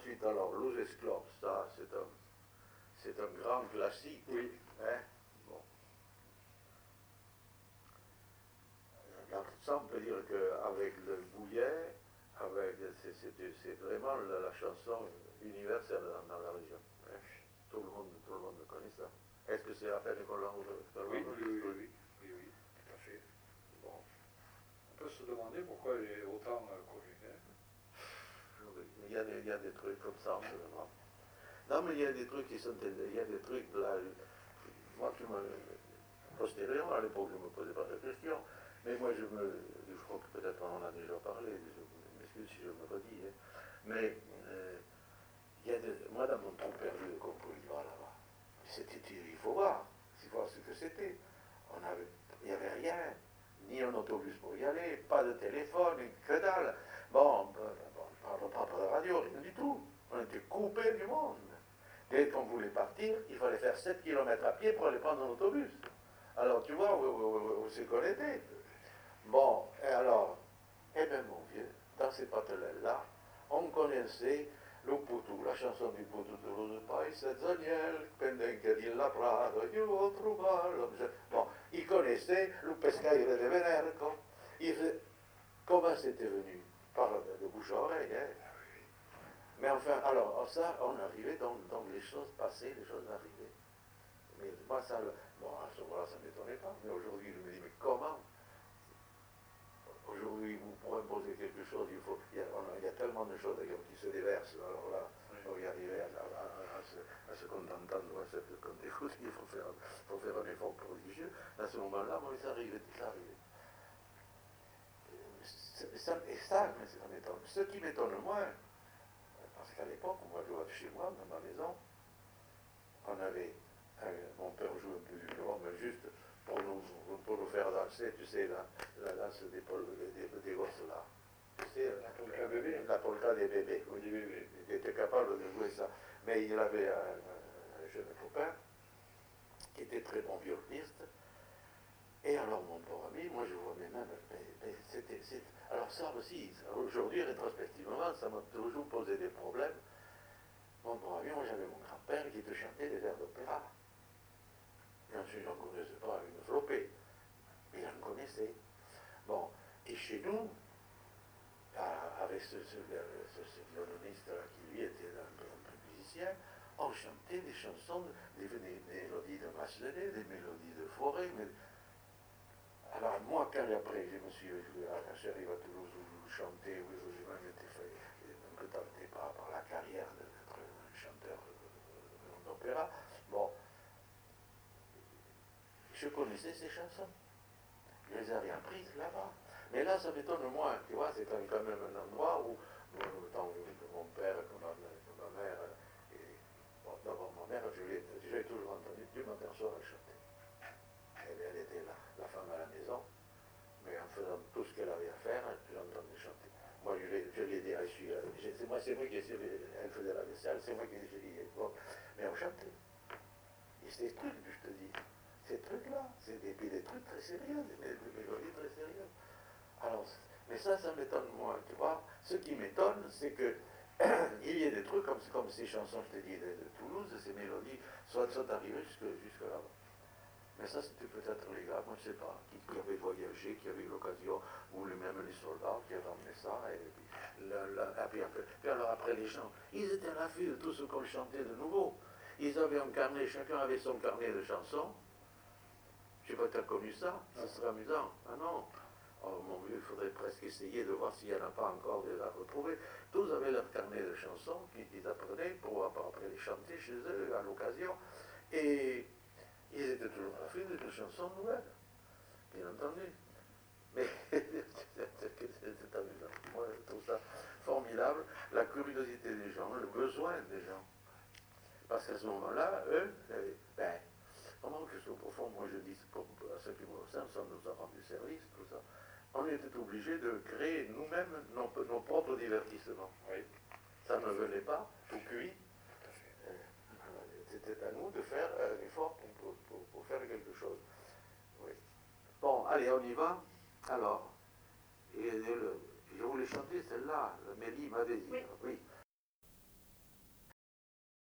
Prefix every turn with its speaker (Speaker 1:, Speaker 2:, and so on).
Speaker 1: ensuite, alors, Loses Club, ça, c'est un grand classique.
Speaker 2: Oui.
Speaker 1: Hein? Bon. Là, ça, on peut dire qu'avec le Bouillet, c'est vraiment la chanson universelle dans la région. Hein? Tout le monde connaît ça. Est-ce que c'est la peine qu'on l'enregistre?
Speaker 2: Oui, tout à fait.
Speaker 1: Bon.
Speaker 2: On peut se demander pourquoi il est autant connu. Hein?
Speaker 1: Il y a des trucs comme ça, vraiment. Non, mais il y a des trucs qui sont... Il y a des trucs, là... Moi, postérieurement, à l'époque, je ne me posais pas de questions. Mais moi, je crois que peut-être on en a déjà parlé, je m'excuse si je me redis. Hein. Mais moi, dans mon temps perdu de Compoulva, là-bas, il faut voir ce que c'était. Il n'y avait rien, ni un autobus pour y aller, pas de téléphone, que dalle. Bon, on ne parle pas de radio, rien du tout. On était coupés du monde. Dès qu'on voulait partir, il fallait faire 7 km à pied pour aller prendre un autobus. Alors, tu vois où c'est qu'on était. Bon, et alors, eh bien, mon vieux, dans ces patelelles-là, on connaissait le Poutou, la chanson du Poutou de le País Daniel, pendant que dit la Prado, io ho trovato. Bon, il connaissait le pescaire de Venerco. Comment c'était venu? Par de bouche à oreille, hein? Mais enfin, alors, ça, on arrivait dans les choses passées, les choses arrivées. Mais moi, ça, bon, à ce moment-là, ça ne m'étonnait pas. Mais aujourd'hui, je me dis, mais comment? Aujourd'hui, vous pourrez me poser quelque chose, il y a tellement de choses d'ailleurs qui se déversent. Alors là, pour y arriver à se contenter, à se compter, il faut faire un effort prodigieux. À ce moment-là, moi, ça arrivait. Et ça m'étonne. Ce qui m'étonne moins, parce qu'à l'époque, moi, je vois chez moi, dans ma maison, on avait, mon père jouait un peu du violon, mais juste pour nous faire danser, tu sais, la danse des gosses là. Tu sais,
Speaker 2: la polka bébé.
Speaker 1: La polka des bébés.
Speaker 2: Oui, des bébés.
Speaker 1: Il était capable de jouer ça. Mais il avait un jeune copain qui était très bon violoniste. Et alors, mon pauvre ami, moi je vois mes mains, alors ça aussi, aujourd'hui, rétrospectivement, ça m'a toujours posé des problèmes. Mon pauvre ami, moi j'avais mon grand-père qui te chantait des airs d'opéra. Bien sûr, il n'en connaissait pas une flopée, mais il en connaissait. Bon, et chez nous, avec ce violoniste-là qui lui était un peu musicien, on chantait des chansons, des mélodies de Massenet, des mélodies de Forêt. Alors moi, quand après je suis arrivé à Toulouse où je chantais, où je même été fait un peu tenté par la carrière d'être un chanteur d'opéra, bon, je connaissais ces chansons. Je les avais apprises là-bas. Mais là, ça m'étonne moins, tu vois, c'est quand même un endroit où, tant que mon père que ma mère, bon, d'abord ma mère, j'ai toujours entendu, Dieu m'aperçoit à chanter. Elle était la femme à la maison, mais en faisant tout ce qu'elle avait à faire, je l'entendais chanter. Moi, je l'ai dit, c'est moi qui elle faisait la vaisselle, c'est moi qui ai dit, bon, mais on chantait. Et ces trucs, je te dis, ces trucs-là, c'est des trucs très sérieux, des mélodies très sérieuses. Alors, mais ça m'étonne moins, tu vois. Ce qui m'étonne, c'est que il y ait des trucs comme ces chansons, je te dis, de Toulouse, ces mélodies, sont arrivées jusque là-bas. Mais ça, c'était peut-être les gars, moi je ne sais pas, qui avaient voyagé, qui avaient eu l'occasion, ou même les soldats qui avaient emmené ça, puis alors après les chants, ils étaient à l'affût de tout ce qu'on chantait de nouveau. Ils avaient un carnet, chacun avait son carnet de chansons. Je ne sais pas si tu as connu ça, ça serait amusant. Ah non. Oh mon Dieu, il faudrait presque essayer de voir s'il n'y en a pas encore de la retrouver. Tous avaient leur carnet de chansons qu'ils apprenaient pour après les chanter chez eux à l'occasion. Et ils étaient toujours à la fin de chansons nouvelles, bien entendu. Mais c'est amusant. Moi, je trouve ça formidable, la curiosité des gens, le besoin des gens. Parce qu'à ce moment-là, eux, comment que au fond, moi je dis, à ceux qui me concernent, ça nous a rendu service, tout ça. On était obligés de créer nous-mêmes nos propres divertissements.
Speaker 2: Oui.
Speaker 1: Ça ne venait pas, tout cuit. C'était à nous de faire un effort pour faire quelque chose. Oui. Bon, allez, on y va. Alors, je voulais chanter celle-là, Mélie, ma désir.
Speaker 3: Oui.
Speaker 1: Oui.